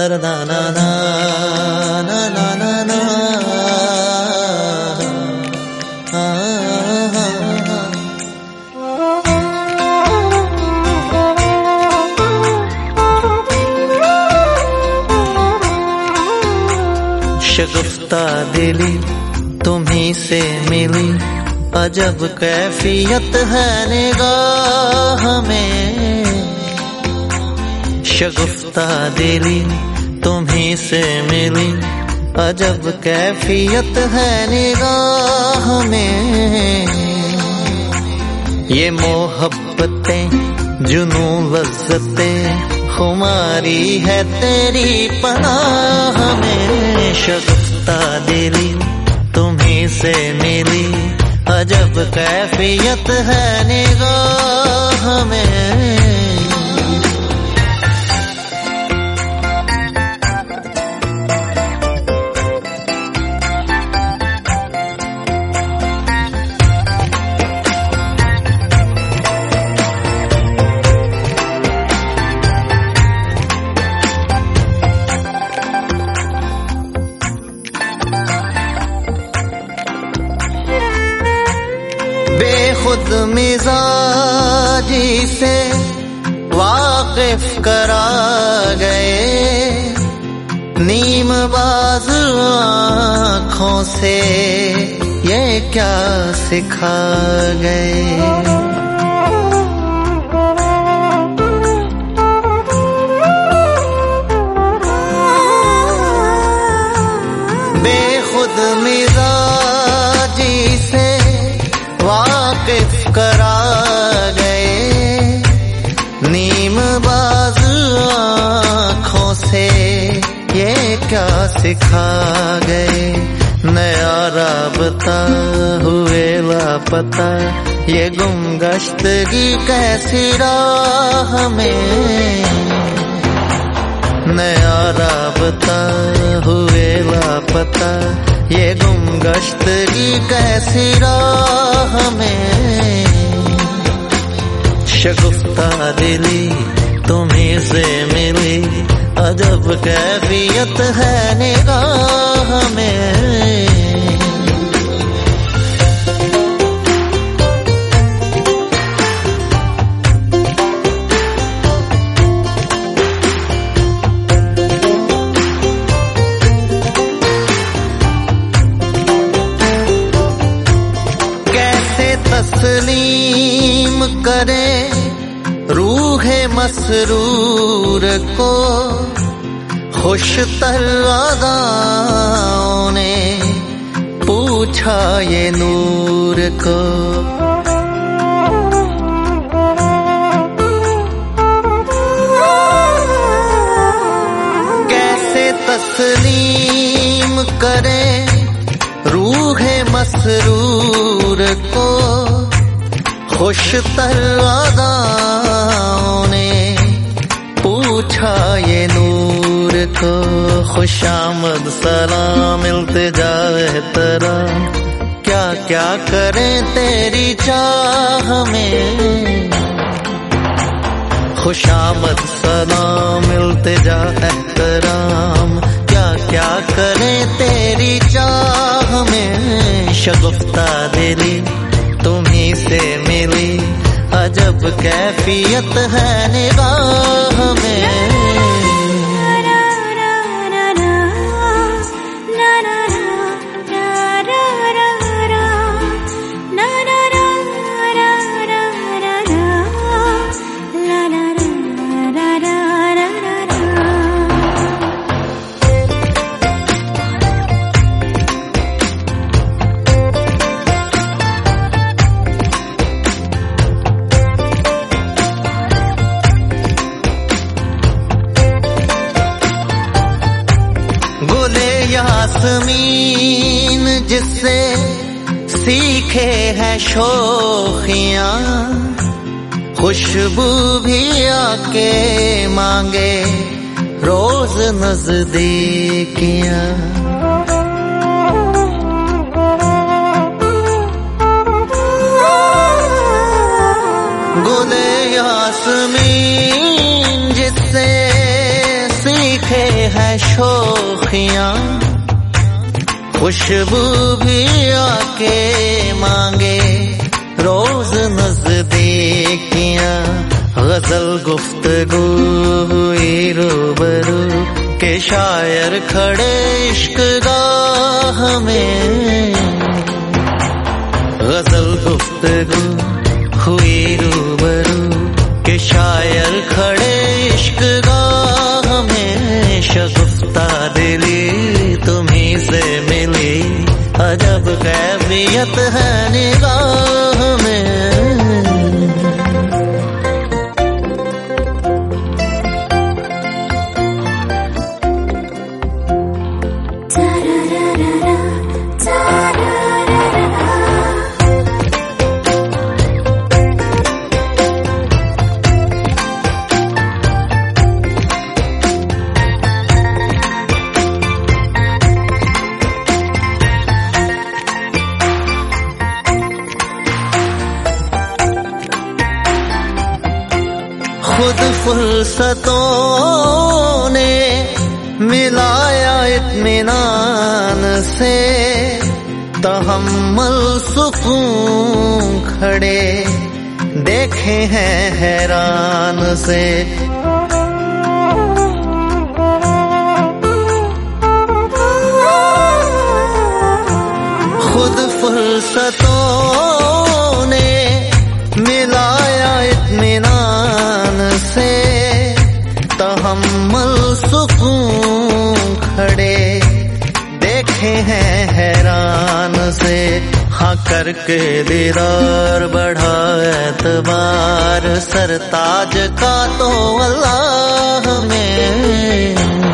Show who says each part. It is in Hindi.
Speaker 1: na na na na na na na शगुफ्ता दिली तुम्हीं से मिली, अजब कैफियत है निगाह में। शगुफ्ता दिली तुम्हीं से मिली, अजब कैफियत है निगाह में। ये मोहब्बतें जुनू लज्जतें खुमारी है तेरी पनाह में। शगुफ्ता दिली तुम्हीं से मिली, अजब कैफियत है निगाह में। बेखुद मिजाजी से वाकिफ करा गए, नीम बाज आँखों से ये क्या सिखा गए। बेखुद मिजाजी से वाकिफ करा गए, नीम बाज आँखों से ये क्या सिखा गए। नया राबता हुए लापता, ये गुमगश्तगी कैसी राह में। नया राबता हुए लापता, ये गुमगश्तगी कैसी राह में। शगुफ्ता दिली तुम्हीं से मिली, अजब कैफियत है निगाह में। तस्लीम करे रूहे मसरूर को, खुशतर अदाओं ने पूछा ये नूर को। कैसे तस्लीम करे रूहे मसरूर को, खुशतर अदाओं ने पूछा ये नूर को। खुशामद सलाम इल्तिजा एहतराम, क्या क्या करें तेरी चाह में। खुशामद सलाम इल्तिजा एहतराम, क्या क्या करें तेरी चाह में। शगुफ्ता दिली तुम्हीं से मिली, अजब कैफियत है निगाह में। यास्मीन जिससे सीखे हैं शोखियां, खुशबू भी आके मांगे रोज नजदीकियां। गुले यास्मीन जिससे सीखे रखे हैं शोखियां, खुशबू भी आके मांगे रोज नजदीकियां। गजल गुफ्तगू हुई रूबरू के शायर खड़े इश्क गाह में। गजल गुफ्तगू हुई रूबरू के शायर खड़े इश्क गाह में। शगुफ्ता दिली तुम्हीं से मिली, अजब कैफियत है निगाह में। खुद फुर्सतों ने मिलाया इत्मीनान से, तहम्मुल सुकून खड़े देखे हैं हैरान से। खुद फुर्सतों ने मिलाया इत्मीनान से, तहम्मुल सुकून खड़े देखे हैं हैरान से। हाँ करके दीदार बढ़ा एतबार सरताज का तो अल्लाह में।